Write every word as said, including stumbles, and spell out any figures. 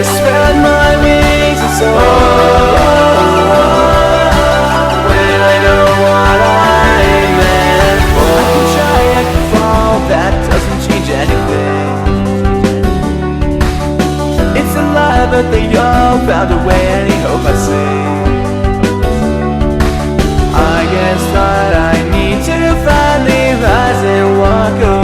spread my wings and soar. When I know what I'm meant for. I can try, I can fall, that doesn't change anything. It's a lie, but they all found a way, any hope I see. I guess that I need to finally rise and walk away.